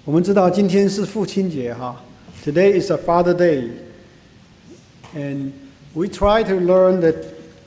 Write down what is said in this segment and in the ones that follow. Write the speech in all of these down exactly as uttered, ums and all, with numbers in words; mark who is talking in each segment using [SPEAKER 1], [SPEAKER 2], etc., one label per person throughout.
[SPEAKER 1] 我们知道今天是父亲节哈 ，Today is a Father Day, and we try to learn that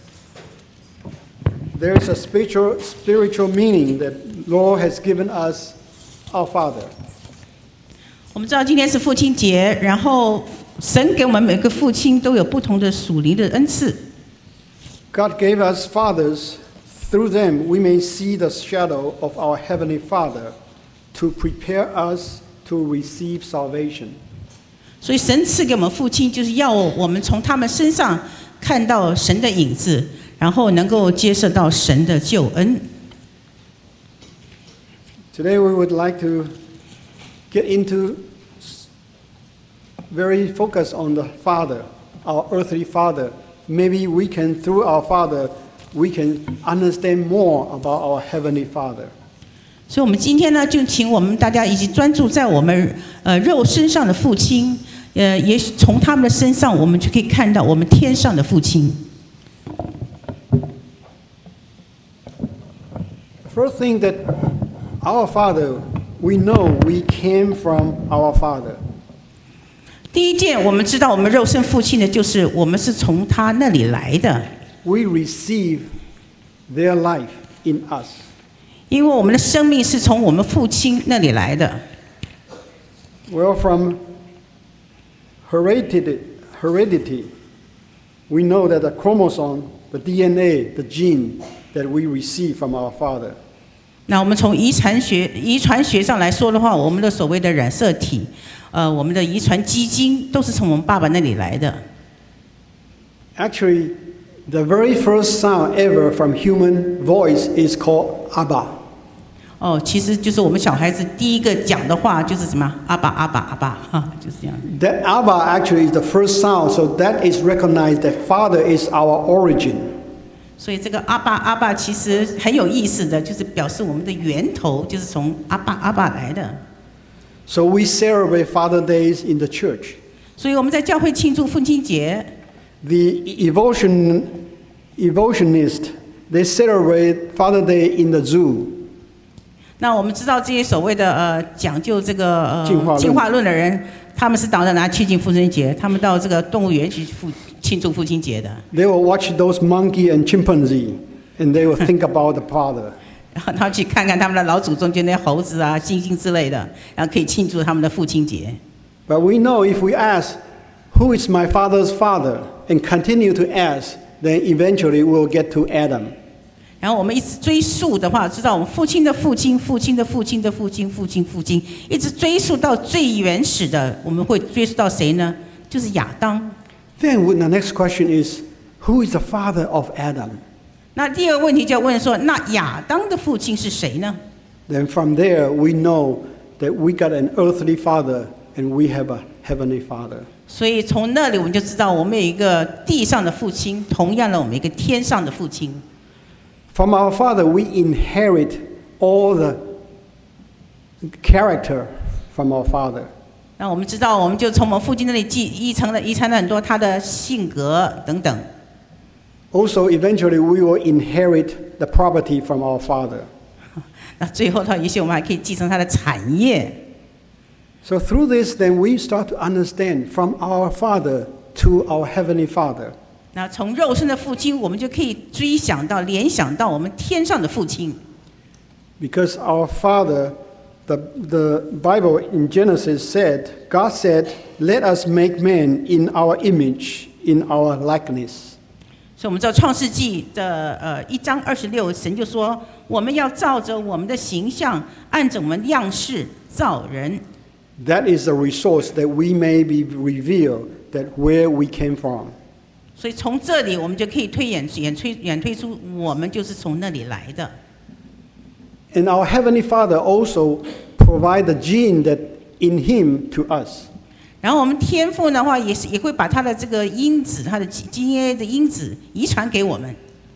[SPEAKER 1] there is a spiritual spiritual meaning that Lord has given us, our Father.
[SPEAKER 2] 我们知道今天是父亲节，然后神给我们每个父亲都有不同的属灵的恩赐。
[SPEAKER 1] God gave us fathers. Through them, we may see the shadow of our Heavenly Father to prepare us to receive salvation.
[SPEAKER 2] 所以神赐给我们父亲，就是要我们从他们身上看到神的影子，然后能够接受到神的救恩。
[SPEAKER 1] Today, we would like to get into very focus on the Father, our earthly Father. Maybe we can, through our Father, we can understand more about our Heavenly Father.
[SPEAKER 2] 所以，我们今天呢，就请我们大家一起专注在我们呃肉身上的父亲，呃，也许从他们的身上，我们就可以看到我们天上的父亲。
[SPEAKER 1] First thing that our Father, we know we came from our Father.
[SPEAKER 2] 第一件，我们知道我们肉身父亲的，就是我们是从他那里来的。
[SPEAKER 1] We receive their life in us.
[SPEAKER 2] 因为我们的生命是从我们父亲那里来的。
[SPEAKER 1] Well, from heredity, heredity, we know that the chromosome, the D N A, the gene that we receive from our father.
[SPEAKER 2] 那我们从遗传学、遗传学上来说的话，我们的所谓的染色体，呃，我们的遗传基因都是从我们爸爸那里来的。
[SPEAKER 1] Actually, the very first sound ever from human voice is called Abba.
[SPEAKER 2] 哦，其实就是我们小孩子第一个讲的话就是什么？阿爸阿爸阿爸，哈，就是这样。
[SPEAKER 1] That Abba actually is the first sound, so that is recognized that Father is our origin.
[SPEAKER 2] 所以这个阿爸阿爸其实很有意思的，就是表示我们的源头就是从阿爸阿爸来的。
[SPEAKER 1] So we celebrate Father Days in the church.
[SPEAKER 2] 所以我们在教会庆祝父亲节。
[SPEAKER 1] The evolution, evolutionists, they celebrate Father Day in the zoo.
[SPEAKER 2] 那我们知道这些所谓的呃讲究这个呃
[SPEAKER 1] 进化论
[SPEAKER 2] 进化论的人，他们是到哪去庆父亲节？他们到这个动物园去父庆祝父亲节的。
[SPEAKER 1] They will watch those monkey and chimpanzee, and they will think about the father.
[SPEAKER 2] 然后他们去看看他们的老祖宗，就那些猴子啊、猩猩之类的，然后可以庆祝他们的父亲节。
[SPEAKER 1] But we know if we ask, "Who is my father's father?" and continue to ask, then eventually we'll get to Adam.
[SPEAKER 2] 然后我们一直追溯的话，知道我们父亲的父亲、父亲的父亲的父亲、父亲父亲，一直追溯到最原始的，我们会追溯到谁呢？就是亚当。
[SPEAKER 1] Then the next question is, who is the father of Adam?
[SPEAKER 2] 那第二个问题就要问说，那亚当的父亲是谁呢？
[SPEAKER 1] Then from there we know that we got an earthly father and we have a heavenly father.
[SPEAKER 2] 所以从那里我们就知道，我们有一个地上的父亲，同样的，我们有一个天上的父亲。
[SPEAKER 1] From our father, we inherit all the character from our father.
[SPEAKER 2] 那我们知道，我们就从我们父亲那里继遗传了遗传了很多他的性格等等。
[SPEAKER 1] Also, eventually, we will inherit the property from our father.
[SPEAKER 2] 那最后的话，也许我们还可以继承他的产业。
[SPEAKER 1] So through this, then we start to understand from our father to our heavenly father.
[SPEAKER 2] 那从肉身的父亲，我们就可以追想到、联想到我们天上的父亲。
[SPEAKER 1] Because our father, the, the Bible in Genesis said, God said, "Let us make man in our image, in our likeness."
[SPEAKER 2] 所以我们知道创世纪的呃一章二十六，神就说，我们要照着我们的形象，按着我们样式造人。
[SPEAKER 1] That is the resource that we may be revealed that where we came from.
[SPEAKER 2] 所以从这里我们就可以推演演推演推出，我们就是从那里来的。
[SPEAKER 1] And our heavenly Father also provide the gene that in Him to us.
[SPEAKER 2] 然后我们天父的话，也是也会把他的这个因子，他的 D N A 的因子遗传给我们。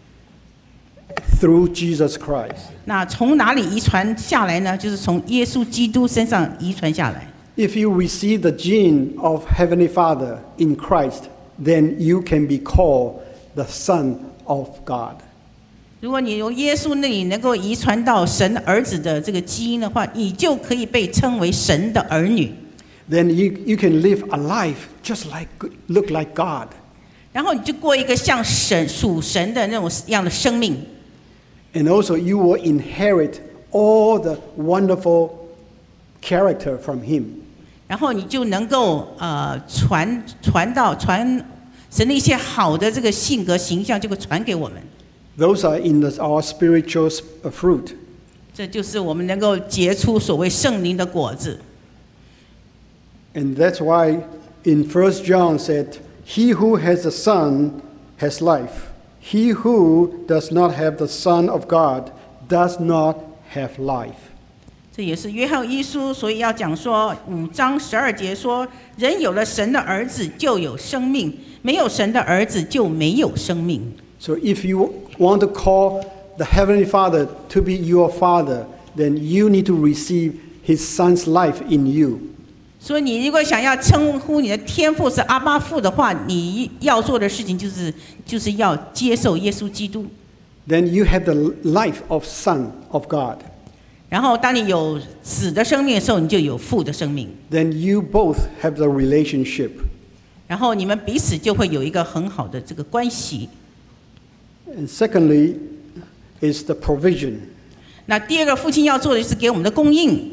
[SPEAKER 1] Through Jesus Christ.
[SPEAKER 2] 那从哪里遗传下来呢？就是从耶稣基督身上遗传下来。
[SPEAKER 1] If you receive the gene of Heavenly Father in Christ, then you can be called the Son of God.
[SPEAKER 2] 如果你由耶稣那里能够遗传到神儿子的这个基因的话，你就可以被称为神的儿女。
[SPEAKER 1] Then you you can live a life just like look like God.
[SPEAKER 2] 然后你就过一个像神属神的那种样的生命。
[SPEAKER 1] And also you will inherit all the wonderful character from Him.
[SPEAKER 2] 然后你就能够呃传传到传神的一些好的这个性格形象，就会传给我们。
[SPEAKER 1] Those are in the, our spiritual fruit.
[SPEAKER 2] 这就是我们能够结出所谓圣灵的果子。
[SPEAKER 1] And that's why in First John said, "He who has the Son has life. He who does not have the Son of God does not have life."
[SPEAKER 2] 这也是约翰一书，所以要讲说五章十二节说，人有了神的儿子就有生命，没有神的儿子就没有生命。
[SPEAKER 1] So if you want to call the Heavenly Father to be your Father, then you need to receive His Son's life in you.
[SPEAKER 2] 所以你如果想要称呼你的天父是阿爸父的话，你要做的事情就是就是要接受耶稣基督。
[SPEAKER 1] Then you have the life of Son of God.
[SPEAKER 2] 然后当你有子的生命的时候，你就有父的生命。
[SPEAKER 1] Then you both have the relationship.
[SPEAKER 2] 然后你们彼此就会有一个很好的这个关系。
[SPEAKER 1] And secondly is the provision.
[SPEAKER 2] 那第二个父亲要做的就是给我们的供应。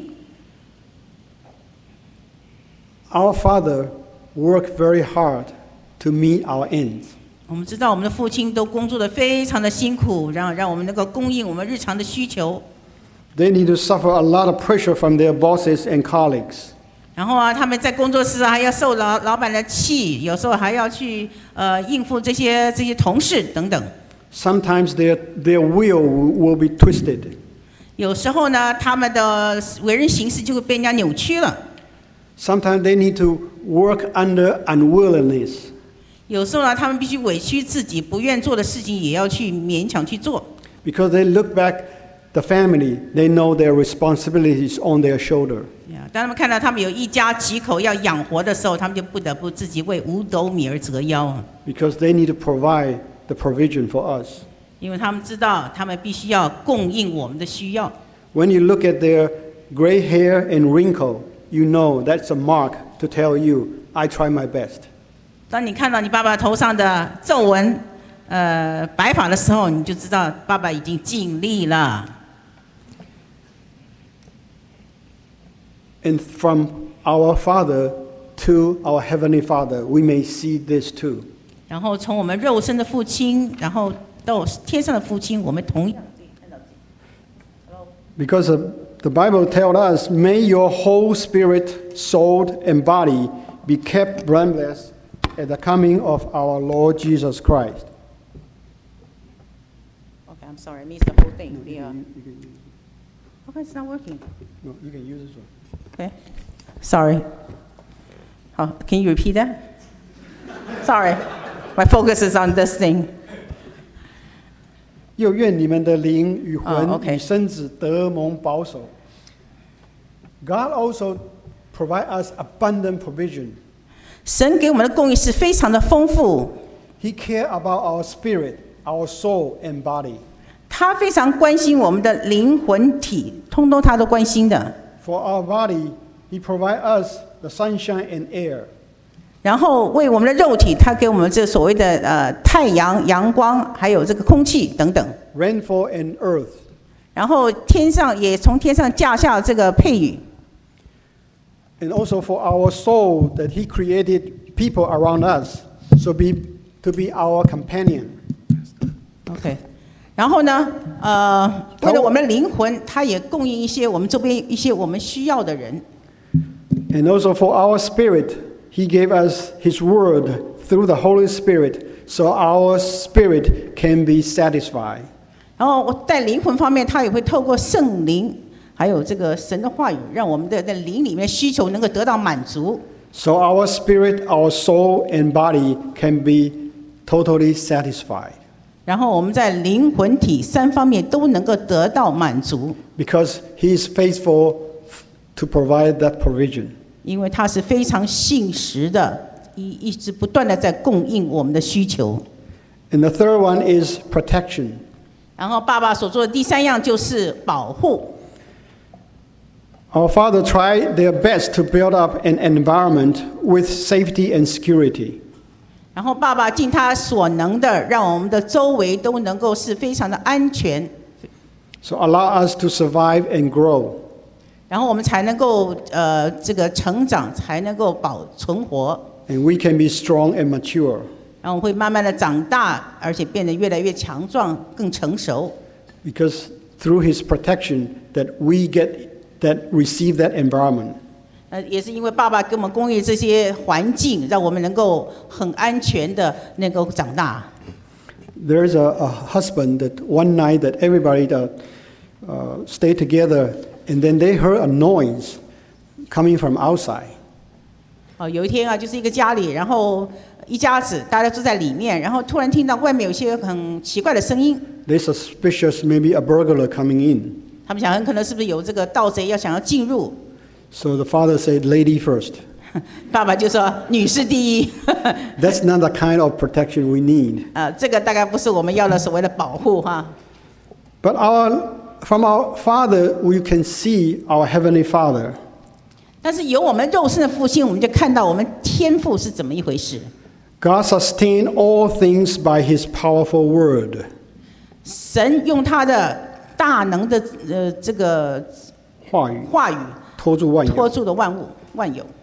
[SPEAKER 1] Our Father worked very hard to meet our ends.
[SPEAKER 2] 我们知道我们的父亲都工作得非常的辛苦，然后让我们能够供应我们日常的需求。
[SPEAKER 1] They need to suffer a lot of pressure from their bosses and colleagues.
[SPEAKER 2] 然后啊，他们在工作室还要受老老板的气，有时候还要去呃应付这些这些同事等等。
[SPEAKER 1] Sometimes their their will will be twisted.
[SPEAKER 2] 有时候呢，他们的为人行事就会被人家扭曲了。
[SPEAKER 1] Sometimes they need to work under unwillingness.
[SPEAKER 2] 有时候呢，他们必须委屈自己，不愿做的事情也要去勉强去做。
[SPEAKER 1] Because they look back the family, they know their responsibilities on their shoulder.
[SPEAKER 2] 当他们看到他们有一家几口要养活的时候，他们就不得不自己为五斗米而折腰。
[SPEAKER 1] Because they need to provide the provision for us.
[SPEAKER 2] 因为他们知道，他们必须要供应我们的需要。
[SPEAKER 1] When you look at their gray hair and wrinkle, you know that's a mark to tell you, I try my best.
[SPEAKER 2] 当你看到你爸爸头上的皱纹、呃白发的时候，你就知道爸爸已经尽力了。
[SPEAKER 1] And from our Father to our Heavenly Father, we may see this too.
[SPEAKER 2] 然后从我们肉身的父亲，然后到天上的父亲，我们同样可以看到这。
[SPEAKER 1] Because the Bible tells us, may your whole spirit, soul, and body be kept blameless at the coming of our Lord Jesus Christ.
[SPEAKER 2] Okay, I'm sorry, I missed the whole thing. The, uh, okay, it's not working.
[SPEAKER 1] No, you can use this one.
[SPEAKER 2] Okay, sorry. Oh, can you repeat that? Sorry, my focus is on this thing.
[SPEAKER 1] 又愿你们的灵与
[SPEAKER 2] Oh,
[SPEAKER 1] 魂
[SPEAKER 2] okay.
[SPEAKER 1] 与身子得蒙保守。God also provide us abundant provision.
[SPEAKER 2] 神给我们的供应是非常的丰富，
[SPEAKER 1] He care about our spirit, our soul, and body.
[SPEAKER 2] 他非常关心我们的灵魂体，通通他都关心的。
[SPEAKER 1] For our body, He provide us the sunshine and air.
[SPEAKER 2] 然后为我们的肉体，他给我们这所谓的呃太阳、阳光，还有这个空气等等。
[SPEAKER 1] Rainfall and earth.
[SPEAKER 2] 然后天上也从天上降下这个配雨。
[SPEAKER 1] And also for our soul, that He created people around us, so be to be our companion.
[SPEAKER 2] OK， 然后呢，呃，为了我们的灵魂，他也供应一些我们周边一些我们需要的人。
[SPEAKER 1] And also for our spirit, He gave us His word through the Holy Spirit, so our spirit can be satisfied.
[SPEAKER 2] 然后在灵魂方面，他也会透过圣灵，还有这个神的话语，让我们的在灵里面需求能够得到满足。
[SPEAKER 1] So our spirit, our soul, and body can be totally satisfied.
[SPEAKER 2] 然后我们在灵魂体三方面都能够得到满足。
[SPEAKER 1] Because He is faithful to provide that provision.
[SPEAKER 2] 因为他是非常信实的，一一直不断的在供应我们的需求。
[SPEAKER 1] And the third one is protection.
[SPEAKER 2] 然后爸爸所做的第三样就是保护。
[SPEAKER 1] Our father tried their best to build up an environment with safety and security.
[SPEAKER 2] 然后爸爸尽他所能的，让我们的周围都能够是非常的安全。
[SPEAKER 1] So allow us to survive and grow.
[SPEAKER 2] 然后我们才能够呃这个成长，才能够保存活。
[SPEAKER 1] And we can be strong and mature.
[SPEAKER 2] 然后会慢慢的长大，而且变得越来越强壮，更成熟。
[SPEAKER 1] Because through His protection, that we get that receive that environment.
[SPEAKER 2] 呃，也是因为爸爸给我们供应这些环境，让我们能够很安全的能够长大。
[SPEAKER 1] There's a, a husband that one night that everybody that, uh, stayed together, and then they heard a noise coming from outside.
[SPEAKER 2] 哦，有一天啊，就是一个家里，然后一家子大家住在里面，然后突然听到外面有些很奇怪的声音。
[SPEAKER 1] They suspicious maybe a burglar coming in.
[SPEAKER 2] 他们想很可能是不是有这个盗贼要想要进入。
[SPEAKER 1] So the father said, "Lady first."
[SPEAKER 2] 爸爸就说女士第一。
[SPEAKER 1] That's not the kind of protection we need.
[SPEAKER 2] 呃，这个大概不是我们要的所谓的保护哈。
[SPEAKER 1] But our, from our Father, we can see our Heavenly Father.
[SPEAKER 2] 但是由我们肉身的父亲，我们就看到我们天父是怎么一回事。
[SPEAKER 1] God sustained all things by His powerful word.
[SPEAKER 2] 神用他的大能的呃这个
[SPEAKER 1] 话语
[SPEAKER 2] 话语
[SPEAKER 1] 托住万有。
[SPEAKER 2] 托住了万物万有。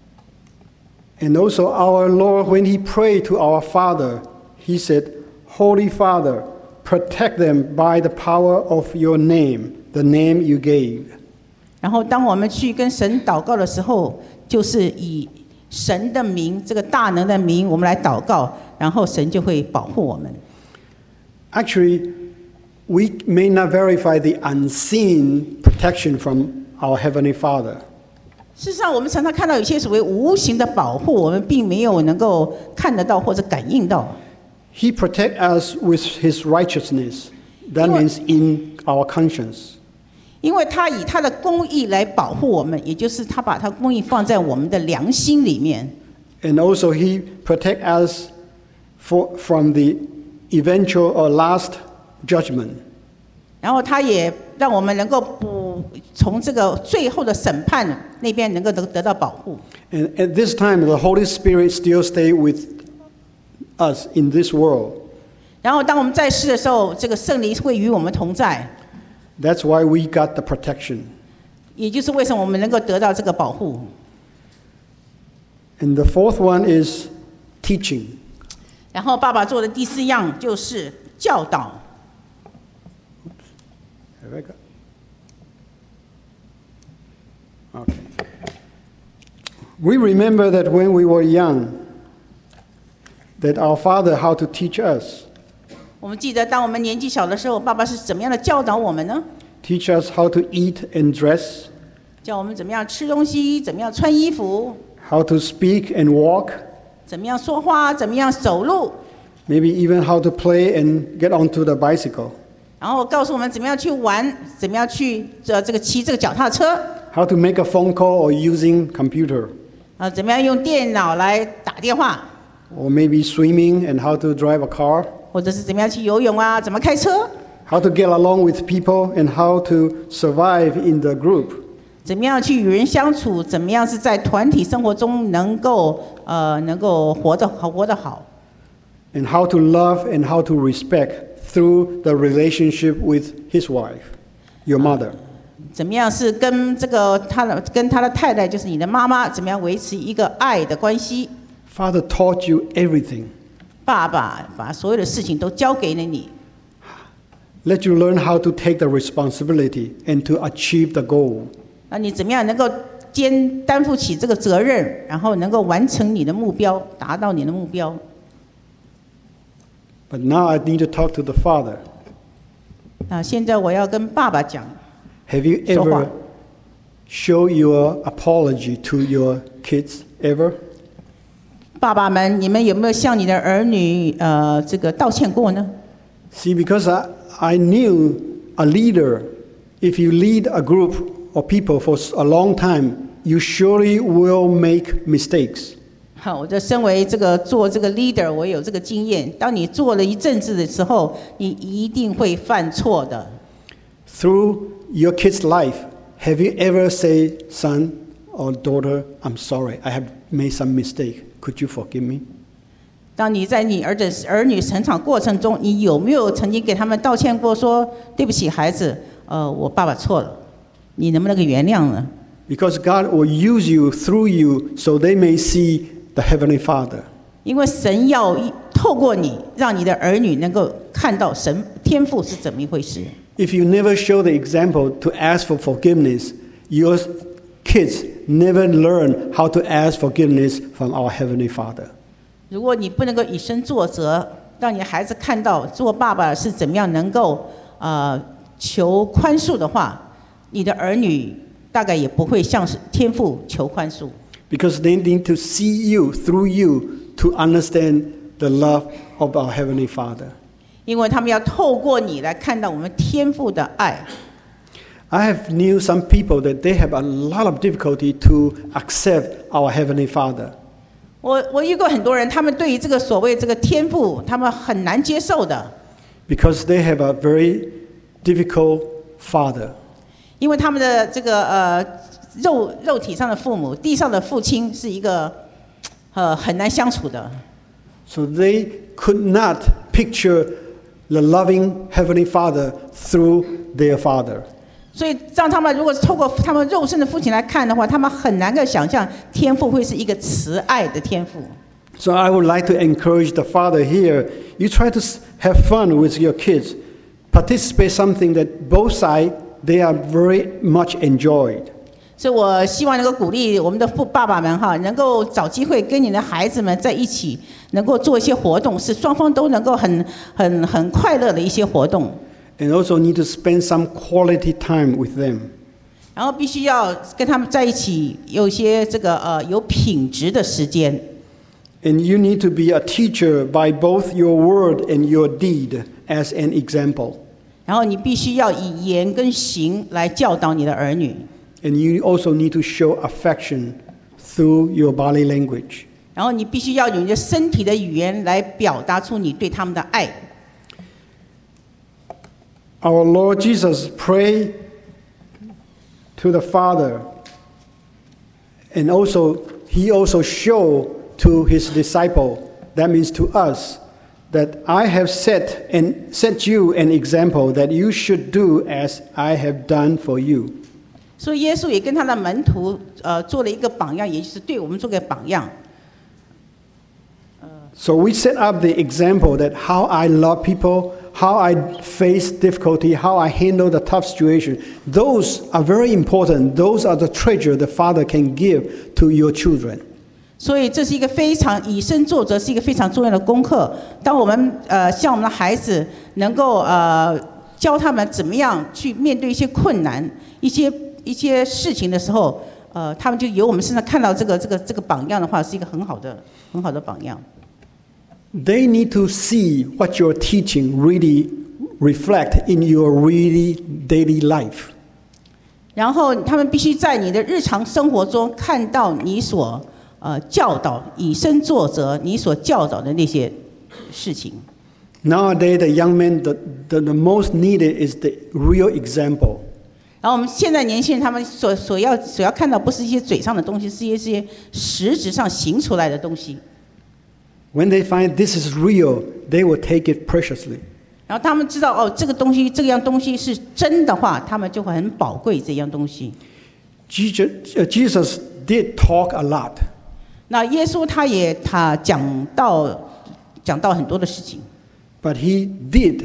[SPEAKER 1] And also our Lord, when He prayed to our Father, He said, "Holy Father, protect them by the power of your name, the name you gave."
[SPEAKER 2] 然后当我们去跟神祷告的时候，就是以神的名，这个大能的名，我们来祷告，然后神就会保护我们。
[SPEAKER 1] Actually, we may not verify the unseen protection from our Heavenly Father.
[SPEAKER 2] 事实上，我们常常看到有些所谓无形的保护，我们并没有能够看得到或者感应到。
[SPEAKER 1] He protects us with His righteousness. That means in our conscience.
[SPEAKER 2] 因为他以他的公义来保护我们，也就是他把他公义放在我们的良心里面。
[SPEAKER 1] And also He protects us for, from the eventual or last judgment.
[SPEAKER 2] 然后他也让我们能够不从这个最后的审判那边能够得得到保护。
[SPEAKER 1] And at this time, the Holy Spirit still stays with us in this world.
[SPEAKER 2] 然后当我们在世的时候，这个圣灵会与我们同在。
[SPEAKER 1] That's why we got the protection.
[SPEAKER 2] 也就是为什么我们能够得到这个保护。
[SPEAKER 1] And the fourth one is teaching.
[SPEAKER 2] 然后爸爸做的第四样就是教导。
[SPEAKER 1] Have I got? Okay. We remember that when we were young, that our Father how to teach us.
[SPEAKER 2] 我们记得，当我们年纪小的时候，爸爸是怎么样的教导我们呢？
[SPEAKER 1] Teach us how to eat and dress,
[SPEAKER 2] 教我们怎么样吃东西，怎么样穿衣服，
[SPEAKER 1] how to speak and walk,
[SPEAKER 2] 怎么样说话，怎么样走路，
[SPEAKER 1] maybe even how to play and get onto the bicycle,
[SPEAKER 2] 然后告诉我们怎么样去玩，怎么样去呃这个骑这个脚踏车，
[SPEAKER 1] how to make a phone call or using computer,
[SPEAKER 2] 啊，怎么样用电脑来打电话，
[SPEAKER 1] or maybe swimming and how to drive a car,
[SPEAKER 2] 或者是怎么样去游泳啊，怎么开车，
[SPEAKER 1] how to get along with people and how to survive in the group.
[SPEAKER 2] 怎么样去与人相处，怎么样是在团体生活中能够呃能够活得好，活得好。
[SPEAKER 1] And how to love and how to respect through the relationship with his wife, your mother.
[SPEAKER 2] 怎么样是跟这个他的跟他的太太，就是你的妈妈，怎么样维持一个爱的关系？
[SPEAKER 1] Father taught you everything.
[SPEAKER 2] 爸爸把所有的事情都交给了你，
[SPEAKER 1] Let you learn how to take the responsibility and to achieve the goal.
[SPEAKER 2] 那你怎么样能够肩担负起这个责任，然后能够完成你的目标，达到你的目标？
[SPEAKER 1] But now I need to talk to the Father.
[SPEAKER 2] 那现在我要跟爸爸讲，
[SPEAKER 1] Have you
[SPEAKER 2] 说话。
[SPEAKER 1] ever show your apology to your kids ever?
[SPEAKER 2] 爸爸们，你们有没有向你的儿女呃这个道歉过呢？
[SPEAKER 1] See, because I, I knew a leader, if you lead a group of people for a long time, you surely will make mistakes.
[SPEAKER 2] 好，我就身为这个做这个 leader， 我有这个经验。当你做了一阵子的时候，你一定会犯错的。
[SPEAKER 1] Through your kid's life, have you ever said, son or daughter, I'm sorry, I have made some mistake. Could you forgive me?
[SPEAKER 2] 当你在你儿子儿女成长过程中，你有没有曾经给他们道歉过，说对不起，孩子，呃，我爸爸错了，你能不能够原谅呢？
[SPEAKER 1] Because God will use you through you, so they may see the Heavenly Father.
[SPEAKER 2] 因为神要透过你，让你的儿女能够看到神天父是怎么一回事。
[SPEAKER 1] If you never show the example to ask for forgiveness, your kids never learn how to ask forgiveness from our Heavenly Father.
[SPEAKER 2] 如果你不能够以身作则，让你的孩子看到做爸爸是怎么样能够呃求宽恕的话，你的儿女大概也不会向天父求宽恕。
[SPEAKER 1] Because they need to see you through you to understand the love of our Heavenly Father.
[SPEAKER 2] 因为他们要透过你来看到我们天父的爱。
[SPEAKER 1] I have knew some people that they have a lot of difficulty to accept our Heavenly Father.
[SPEAKER 2] 我我遇过很多人，他们对于这个所谓这个天父，他们很难接受的。
[SPEAKER 1] Because they have a very difficult father.
[SPEAKER 2] 因为他们的这个呃肉肉体上的父母，地上的父亲是一个呃很难相处的。
[SPEAKER 1] So they could not picture the loving Heavenly Father through their father.
[SPEAKER 2] 所以让他们如果是透过他们肉身的父亲来看的话，他们很难够想象天父会是一个慈爱的天父。
[SPEAKER 1] So I would like to encourage the father here. You try to have fun with your kids. Participate something that both sides they are very much enjoyed.
[SPEAKER 2] 所以我希望能够鼓励我们的父爸爸们哈，能够找机会跟你的孩子们在一起，能够做一些活动，是双方都能够很很很快乐的一些活动。
[SPEAKER 1] And also need to spend some quality time with them.
[SPEAKER 2] 然后必须要跟他们在一起，有一些这个呃有品质的时间。
[SPEAKER 1] And you need to be a teacher by both your word and your deed as an example.
[SPEAKER 2] 然后你必须要以言跟行来教导你的儿女。
[SPEAKER 1] And you also need to show affection through your body language.
[SPEAKER 2] 然后你必须要用你的身体的语言来表达出你对他们的爱。
[SPEAKER 1] Our Lord Jesus prayed to the Father, and also he also showed to his disciple, that means to us, that I have set and set you an example that you should do as I have done for you.
[SPEAKER 2] 所以耶稣也跟他的门徒呃做了一个榜样，也就是对我们做个榜样。
[SPEAKER 1] So we set up the example that how I love people, how I face difficulty, how I handle the tough situation. Those are very important. Those are the treasure the Father can give to your children.
[SPEAKER 2] 所以这是一个非常以身作则，是一个非常重要的功课。当我们呃向我们的孩子能够呃教他们怎么样去面对一些困难、一些一些事情的时候，呃，他们就由我们身上看到这个这个这个榜样的话，是一个很好的很好的榜样。
[SPEAKER 1] They need to see what you're teaching really reflect in your really daily life.
[SPEAKER 2] 然后他们必须在你的日常生活中看到你所呃教导、以身作则，你所教导的那些事情。
[SPEAKER 1] Nowadays, the young men, the, the, the most needed is the real example.
[SPEAKER 2] 然后我们现在年轻人，他们所所要所要看到，不是一些嘴上的东西，是一些实质上行出来的东西。
[SPEAKER 1] When they find this is real, they will take it preciously.
[SPEAKER 2] 然后他们知道哦，这个东西，这样东西是真的话，他们就会很宝贵这样东西。
[SPEAKER 1] Jesus, uh, Jesus did talk a lot.
[SPEAKER 2] 那耶稣他也他讲到讲到很多的事情。
[SPEAKER 1] But he did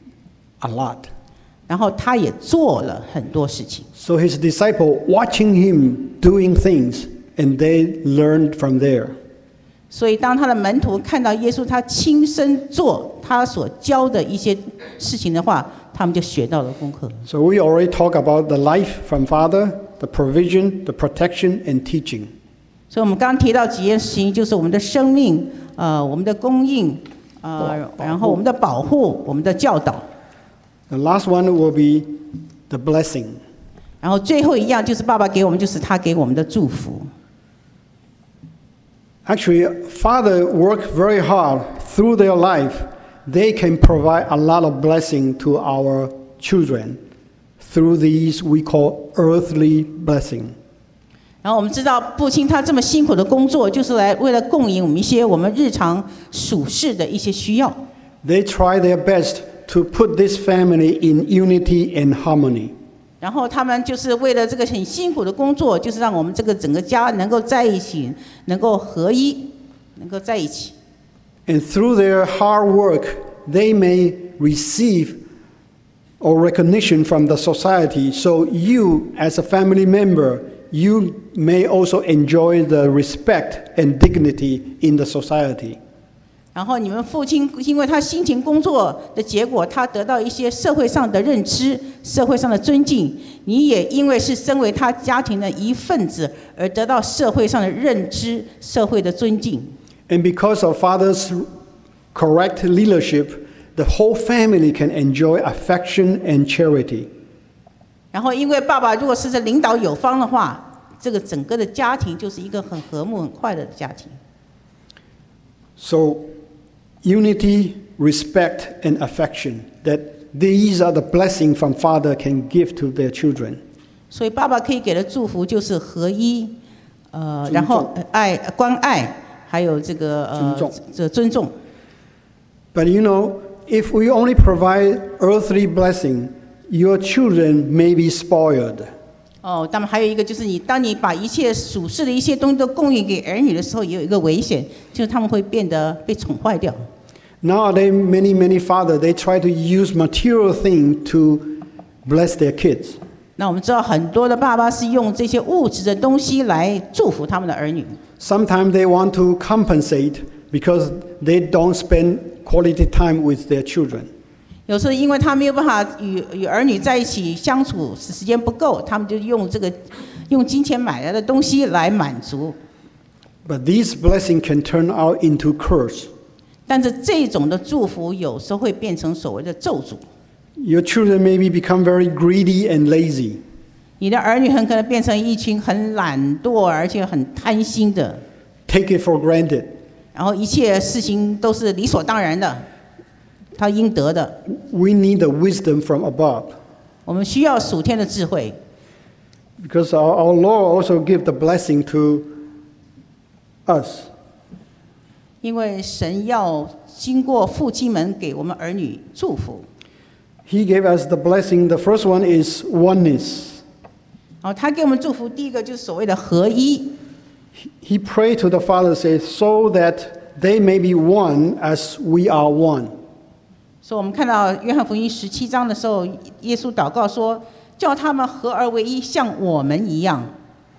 [SPEAKER 1] a lot.
[SPEAKER 2] 然后他也做了很多事情。
[SPEAKER 1] So his disciple watching him doing things, and they learned from there.
[SPEAKER 2] 所以当他的门徒看到耶稣他亲身做他所教的一些事情的话，他们就学到了功课。
[SPEAKER 1] So we already talk about the life from Father, the provision, the protection, and teaching.
[SPEAKER 2] 所以我们刚刚提到几件事情，就是我们的生命，呃，我们的供应，呃，然后我们的保护，我们的教导。
[SPEAKER 1] The last one will be the blessing.
[SPEAKER 2] 然后最后一样就是爸爸给我们，就是他给我们的祝福。
[SPEAKER 1] Actually, father work very hard through their life. They can provide a lot of blessing to our children through these we call earthly blessing.
[SPEAKER 2] 然后我们知道，父亲他这么辛苦的工作，就是来为了供应我们一些我们日常属世的一些需要。
[SPEAKER 1] They try their best to put this family in unity and harmony.
[SPEAKER 2] 然后他们就是为了这个很辛苦的工作，就是让我们这个整个家能够在一起，能够合一，能够在一起。
[SPEAKER 1] And through their hard work, they may receive or recognition from the society. So you, as a family member, you may also enjoy the respect and dignity in the society.
[SPEAKER 2] 然后你们父亲因为他辛勤工作的结果，他得到一些社会上的认知、社会上的尊敬。你也因为是身为他家庭的一份子，而得到社会上的认知、社会的尊敬。
[SPEAKER 1] And because of father's correct leadership, the whole family can enjoy affection and charity.
[SPEAKER 2] 然后因为爸爸如果是领导有方的话，这个整个的家庭就是一个很和睦、很快乐的家庭。
[SPEAKER 1] So, unity, respect, and affection, that these are the blessing from father can give to their children.
[SPEAKER 2] 所以爸爸可以给的祝福就是合一，呃，然后爱、关爱，还有这个呃
[SPEAKER 1] 尊重。
[SPEAKER 2] 这尊重。
[SPEAKER 1] But you know, if we only provide earthly blessing, your children may be spoiled.
[SPEAKER 2] 哦，当然还有一个就是你，当你把一切属世的一些东西都供应给儿女的时候，也有一个危险，就是他们会变得被宠坏掉。
[SPEAKER 1] Nowadays, many, many fathers, they try to use material things to bless their kids.
[SPEAKER 2] 那我们知道很多的爸爸是用这些物质的东西来祝福他们的儿女。
[SPEAKER 1] Sometimes they want to compensate because they don't spend quality time with their children.
[SPEAKER 2] 有时候因为他没有办法与与儿女在一起相处，时间不够，他们就用这个用金钱买来的东西来满足。
[SPEAKER 1] But these blessings can turn out into curse.
[SPEAKER 2] 但是这种的祝福有时候会变成所谓的咒诅。
[SPEAKER 1] Your children maybe become very greedy and lazy.
[SPEAKER 2] 你的儿女很可能变成一群很懒惰而且很贪心的，
[SPEAKER 1] Take it for granted.
[SPEAKER 2] 然后一切事情都是理所当然的，他应得的。
[SPEAKER 1] We need the wisdom from above.
[SPEAKER 2] 我们需要属天的智慧，
[SPEAKER 1] Because our, our Lord also give the blessing to us.
[SPEAKER 2] 因为神要经过父亲们给我们儿女祝福。
[SPEAKER 1] He gave us the blessing. The first one is oneness.
[SPEAKER 2] 然后他给我们祝福，第一个就是所谓的合一。
[SPEAKER 1] He prayed to the Father, says, so that they may be one as we are one.
[SPEAKER 2] 所以我们看到约翰福音十七章的时候，耶稣祷告说，叫他们合而为一，像我们一样。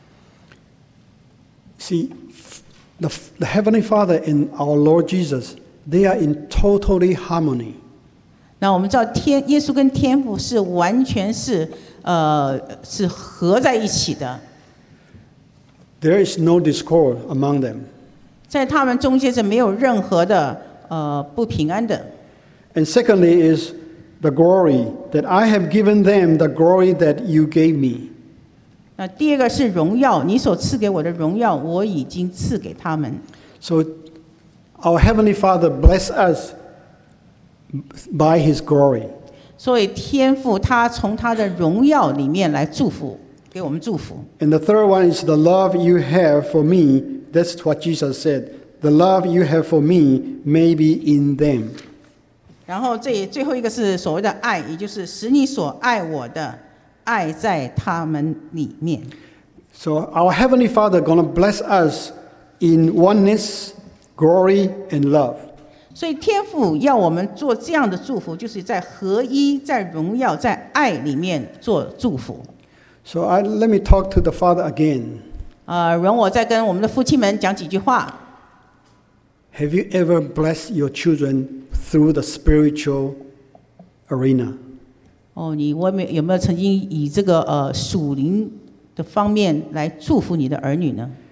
[SPEAKER 1] See, the, the Heavenly Father and our Lord Jesus, they are in totally harmony.
[SPEAKER 2] 那我们知道天耶稣跟天父是完全是呃是合在一起的，
[SPEAKER 1] There is no discord among them.
[SPEAKER 2] 在他们中间是没有任何的呃不平安的。
[SPEAKER 1] And secondly is the glory, that I have given them the glory that you gave me.
[SPEAKER 2] 那第二个是荣耀，你所赐给我的荣耀，我已经赐给他们。
[SPEAKER 1] So our Heavenly Father bless us by His glory.
[SPEAKER 2] 所以天父他从他的荣耀里面来祝福，给我们祝福。
[SPEAKER 1] And the third one is the love you have for me. That's what Jesus said. The love you have for me may be in them.
[SPEAKER 2] 然后这最后一个是所谓的爱，也就是使你所爱我的爱在他们里面。
[SPEAKER 1] So our Heavenly Father gonna bless us in oneness, glory, and love.
[SPEAKER 2] 所以天父要我们做这样的祝福，就是在合一、在荣耀、在爱里面做祝福。
[SPEAKER 1] So I, let me talk to the Father again.
[SPEAKER 2] 呃，容我再跟我们的父亲们讲几句话。
[SPEAKER 1] Have you ever blessed your children through the spiritual arena?
[SPEAKER 2] 哦，你我没有没有曾经以这个呃属灵的方面来祝福你的儿女呢？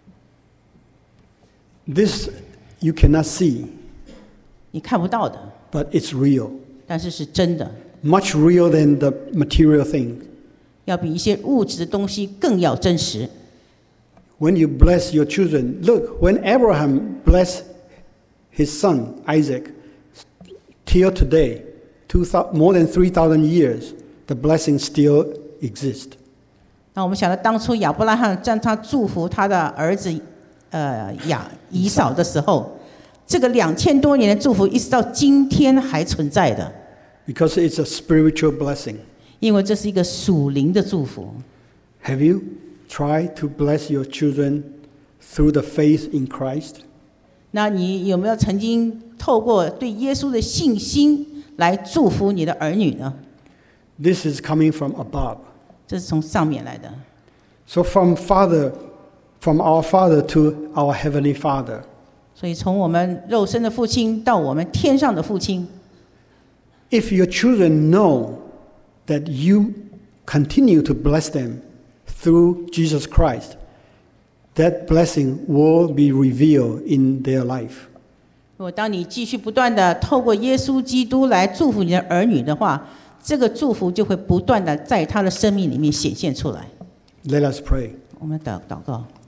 [SPEAKER 1] This you cannot see,
[SPEAKER 2] 你看不到的，
[SPEAKER 1] but it's real.
[SPEAKER 2] 但是是真的，
[SPEAKER 1] Much real than the material thing.
[SPEAKER 2] 要比一些物质的东西更要真实。
[SPEAKER 1] when you bless your children, look, when Abraham blessed his son Isaac, till today, two thousand, more than three thousand years, the blessing still exists.
[SPEAKER 2] 那我们想到当初亚伯拉罕让他祝福他的儿子，呃亚以扫的时候，这个两千多年的祝福一直到今天还存在的。
[SPEAKER 1] Because it's a spiritual blessing.
[SPEAKER 2] 因为这是一个属灵的祝福。
[SPEAKER 1] Have you tried to bless your children through the faith in Christ?
[SPEAKER 2] 那你有没有曾经透过对耶稣的信心来祝福你的儿女呢？
[SPEAKER 1] This is coming from above.
[SPEAKER 2] 这是从上面来的。
[SPEAKER 1] So from Father, from our Father to our Heavenly Father.
[SPEAKER 2] 所以从我们肉身的父亲到我们天上的父亲。
[SPEAKER 1] If your children know that you continue to bless them through Jesus Christ, that blessing will be revealed in their life.
[SPEAKER 2] 如果当你继续不断的透过耶稣基督来祝福你的儿女的话，这个祝福就会不断的在他的生命里面显现出来。
[SPEAKER 1] Let us pray.
[SPEAKER 2] 我们祷祷告。